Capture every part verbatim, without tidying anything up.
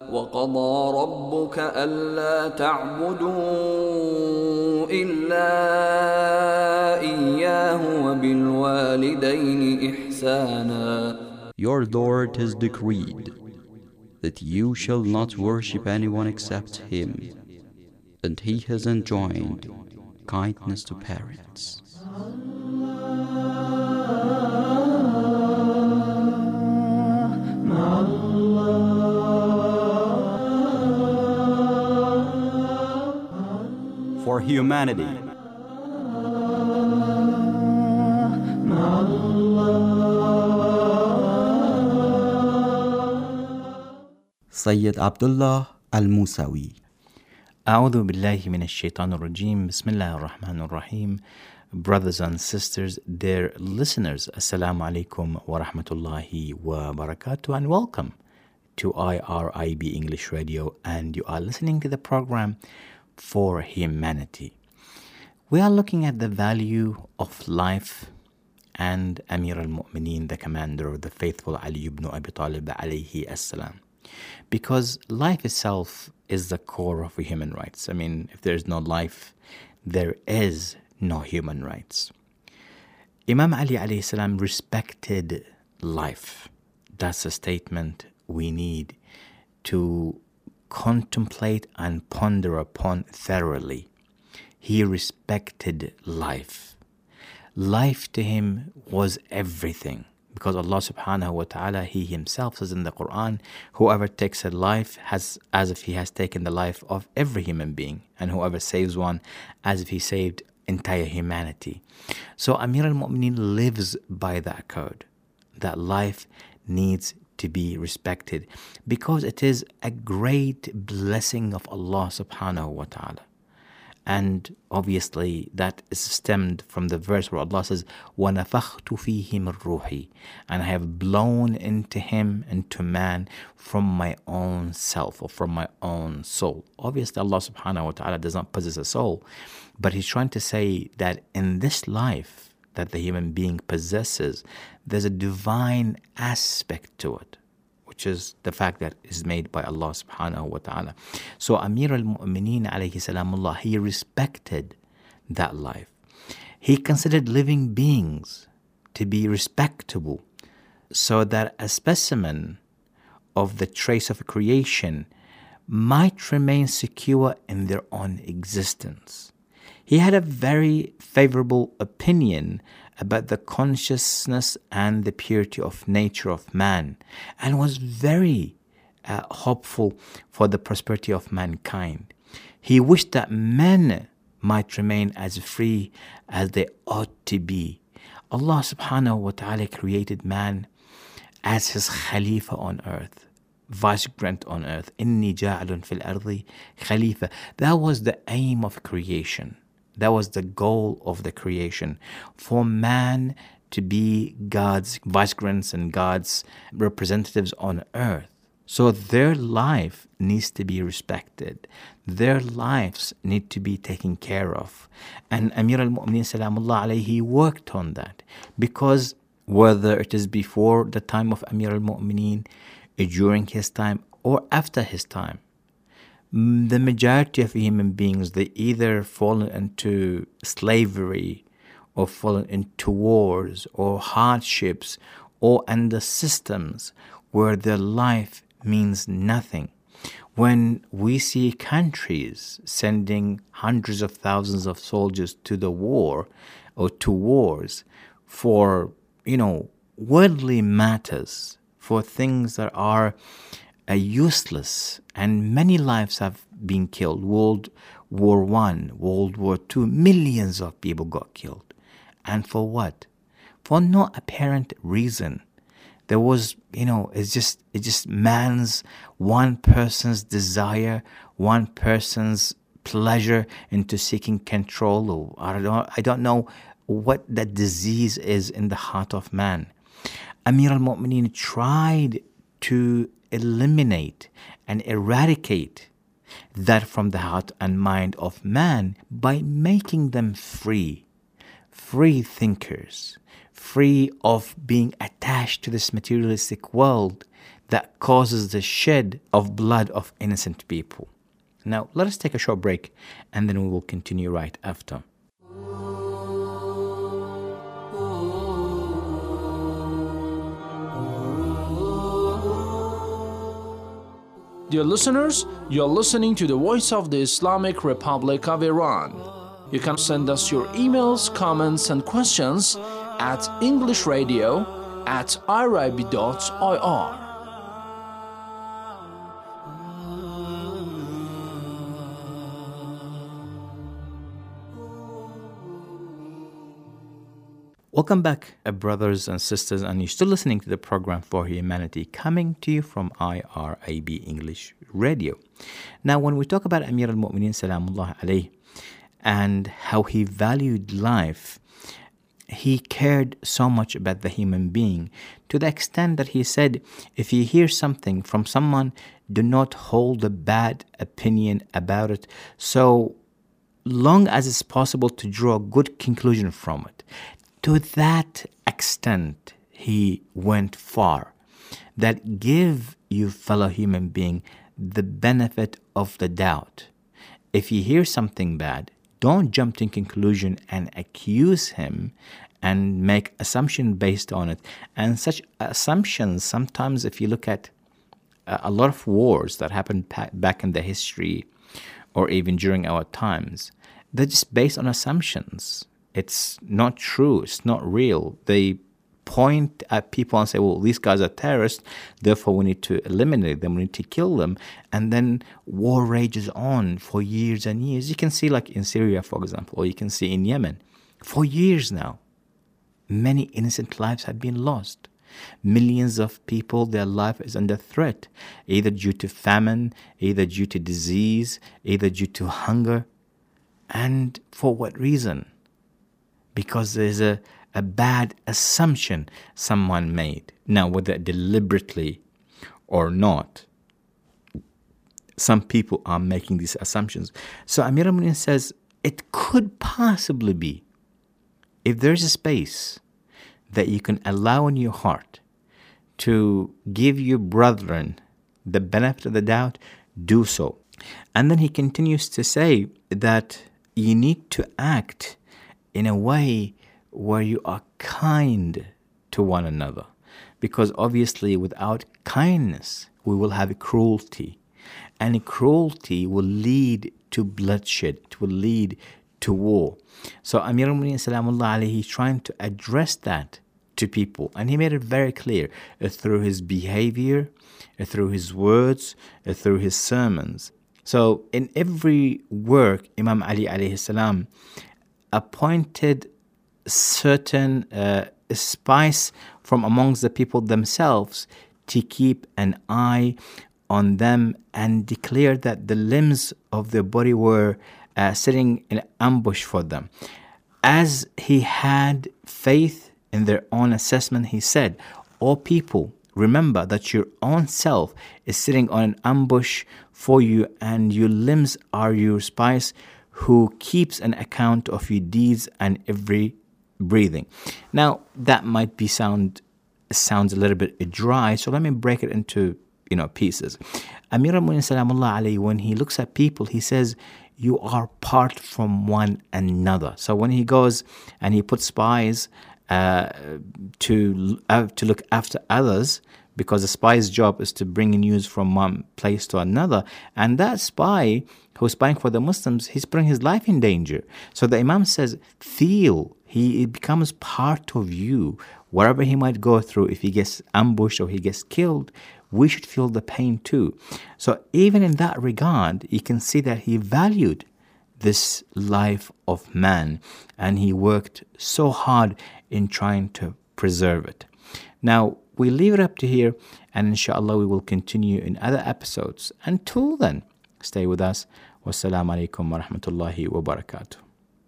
وقضى ربك ألا تعبدوا إلا إياه وبالوالدين إحسانا. Your Lord has decreed that you shall not worship anyone except Him, and He has enjoined kindness to parents. For humanity. Sayyid Abdullah Al-Musawi. أعوذ بالله من الشيطان الرجيم بسم الله الرحمن الرحيم. Brothers and sisters, dear listeners, Assalamu alaikum wa rahmatullahi wa barakatuh, and welcome to I R I B English Radio, and you are listening to the program For Humanity. We are looking at the value of life and Amir al-Mu'mineen, the commander of the faithful, Ali ibn Abi Talib alayhi as-salam. Because life itself is the core of human rights. I mean, if there is no life, there is no human rights. Imam Ali alayhi salam respected life. That's a statement we need to contemplate and ponder upon thoroughly. He respected life. Life to him was everything. Because Allah subhanahu wa ta'ala, He Himself says in the Quran, whoever takes a life has as if he has taken the life of every human being, and whoever saves one as if he saved entire humanity. So Amir al-Mu'mineen lives by that code, that life needs to be respected, because it is a great blessing of Allah subhanahu wa ta'ala. And obviously that is stemmed from the verse where Allah says, وَنَفَخْتُ فِيهِ مِنْ رُوحِي, and I have blown into him, into man, from my own self, or from my own soul. Obviously Allah subhanahu wa ta'ala does not possess a soul, but He's trying to say that in this life that the human being possesses, there's a divine aspect to it, which is the fact that is made by Allah subhanahu wa ta'ala. So Amir al-Mu'mineen alayhi salamullah, he respected that life. He considered living beings to be respectable, so that a specimen of the trace of creation might remain secure in their own existence. He had a very favorable opinion about the consciousness and the purity of nature of man, and was very uh, hopeful for the prosperity of mankind. He wished that men might remain as free as they ought to be. Allah subhanahu wa ta'ala created man as His Khalifa on earth, vicegerent on earth. Inni ja'alun fil ardi Khalifa. That was the aim of creation. That was the goal of the creation, for man to be God's vicegerents and God's representatives on earth. So their life needs to be respected. Their lives need to be taken care of. And Amir al-Mu'mineen salamullah alayhi, he worked on that, because whether it is before the time of Amir al-Mu'mineen, during his time, or after his time, the majority of human beings, they either fall into slavery, or fall into wars, or hardships, or under systems where their life means nothing. When we see countries sending hundreds of thousands of soldiers to the war, or to wars, for, you know, worldly matters, for things that are Uh, useless, and many lives have been killed. World War One, World War Two, millions of people got killed. And for what? For no apparent reason. There was, you know, it's just it's just man's, one person's desire, one person's pleasure into seeking control. Or I don't, I don't know what that disease is in the heart of man. Amir al-Mu'mineen tried to eliminate and eradicate that from the heart and mind of man by making them free, free thinkers, free of being attached to this materialistic world that causes the shed of blood of innocent people. Now, let us take a short break, and then we will continue right after. Dear listeners, you're listening to the Voice of the Islamic Republic of Iran. You can send us your emails, comments, and questions at englishradio at irib dot I R. Welcome back, uh, brothers and sisters, and you're still listening to the program For Humanity, coming to you from I R I B English Radio. Now, when we talk about Amir al-Mu'mineen Salamullah alayhi and how he valued life, he cared so much about the human being to the extent that he said, if you hear something from someone, do not hold a bad opinion about it, so long as it's possible to draw a good conclusion from it. To that extent, he went far, that give you fellow human being the benefit of the doubt. If you hear something bad, don't jump to conclusion and accuse him and make assumption based on it. And such assumptions, sometimes if you look at a lot of wars that happened back in the history or even during our times, they're just based on assumptions. It's not true. It's not real. They point at people and say, well, these guys are terrorists, therefore we need to eliminate them, we need to kill them. And then war rages on for years and years. You can see like in Syria, for example, or you can see in Yemen. For years now, many innocent lives have been lost. Millions of people, their life is under threat, either due to famine, either due to disease, either due to hunger. And for what reason? Because there's a, a bad assumption someone made. Now, whether deliberately or not, some people are making these assumptions. So Amir al-Mu'minin says, it could possibly be, if there's a space that you can allow in your heart to give your brethren the benefit of the doubt, do so. And then he continues to say that you need to act in a way where you are kind to one another. Because obviously without kindness, we will have cruelty. And cruelty will lead to bloodshed. It will lead to war. So Amir al-Mu'minin Salamullah alayhi, he's trying to address that to people. And he made it very clear uh, through his behavior, uh, through his words, uh, through his sermons. So in every work, Imam Ali alayhi salam appointed certain uh, spies from amongst the people themselves to keep an eye on them and declared that the limbs of their body were uh, sitting in ambush for them. As he had faith in their own assessment, he said, "O people, remember that your own self is sitting on an ambush for you, and your limbs are your spies who keeps an account of your deeds and every breathing." Now, that might be sound sounds a little bit dry, so let me break it into, you know, pieces. Amir al-Mu'minin Salamullah alayhi, when he looks at people, he says, you are part from one another. So when he goes and he puts spies uh, to uh, to look after others, because the spy's job is to bring news from one place to another, and that spy who's spying for the Muslims, he's putting his life in danger. So the Imam says, feel, he becomes part of you. Wherever he might go through, if he gets ambushed or he gets killed, we should feel the pain too. So even in that regard, you can see that he valued this life of man, and he worked so hard in trying to preserve it. Now, we leave it up to here, and inshallah we will continue in other episodes. Until then, stay with us. Wassalamu alaikum wa rahmatullahi wa barakatuh.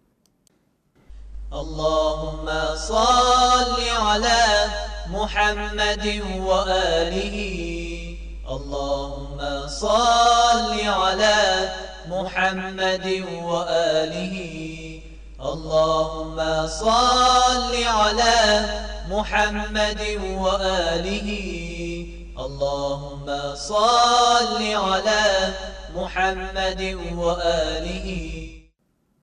Allahumma salli ala Muhammadin wa alihi. Allahumma salli ala Muhammadin wa alihi. Allahumma salli ala Muhammadin wa alihi. اللهم صل على محمد وآله